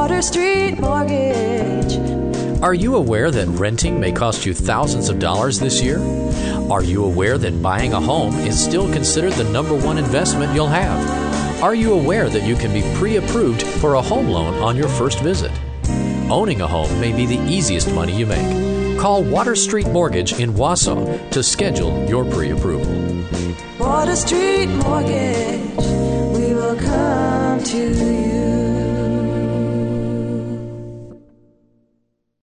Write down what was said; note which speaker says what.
Speaker 1: Water Street Mortgage.
Speaker 2: Are you aware that renting may cost you thousands of dollars this year? Are you aware that buying a home is still considered the number one investment you'll have? Are you aware that you can be pre-approved for a home loan on your first visit? Owning a home may be the easiest money you make. Call Water Street Mortgage in Wausau to schedule your pre-approval.
Speaker 1: Water Street Mortgage, we will come to you.